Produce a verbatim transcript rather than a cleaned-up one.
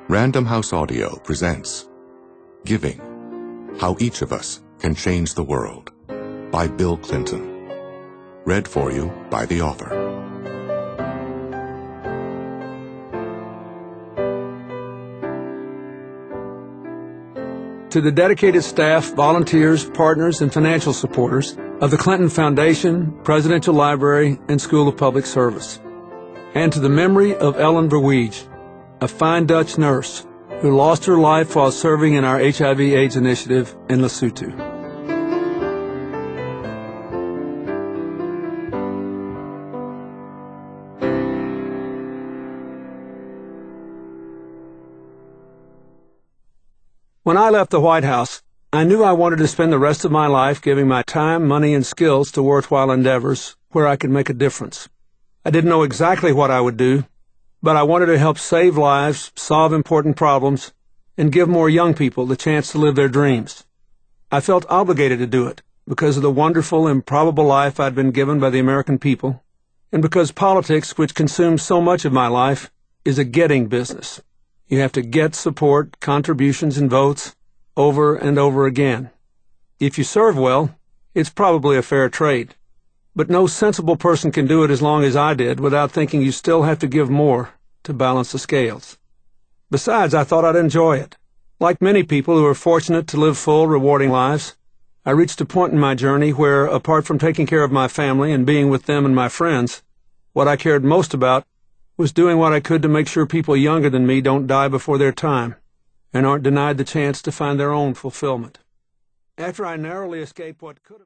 Random House Audio presents Giving, How Each of Us Can Change the World by Bill Clinton. Read for you by the author. To the dedicated staff, volunteers, partners, and financial supporters of the Clinton Foundation, Presidential Library, and School of Public Service. And to the memory of Ellen Verweij, a fine Dutch nurse who lost her life while serving in our H I V AIDS initiative in Lesotho. When I left the White House, I knew I wanted to spend the rest of my life giving my time, money, and skills to worthwhile endeavors where I could make a difference. I didn't know exactly what I would do, but I wanted to help save lives, solve important problems, and give more young people the chance to live their dreams. I felt obligated to do it because of the wonderful, improbable life I'd been given by the American people, and because politics, which consumes so much of my life, is a getting business. You have to get support, contributions, and votes over and over again. If you serve well, it's probably a fair trade. But no sensible person can do it as long as I did without thinking you still have to give more to balance the scales. Besides, I thought I'd enjoy it. Like many people who are fortunate to live full, rewarding lives, I reached a point in my journey where, apart from taking care of my family and being with them and my friends, what I cared most about was doing what I could to make sure people younger than me don't die before their time and aren't denied the chance to find their own fulfillment. After I narrowly escaped what could have